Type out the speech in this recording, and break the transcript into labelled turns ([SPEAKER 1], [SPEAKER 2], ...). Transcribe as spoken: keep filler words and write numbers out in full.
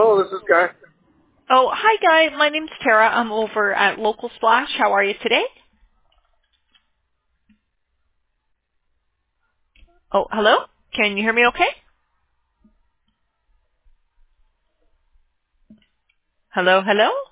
[SPEAKER 1] Hello, this is Guy.
[SPEAKER 2] Oh, hi, Guy. My name's Tara. I'm over at Local Splash. How are you today? Oh, hello? Can you hear me okay? Hello, hello?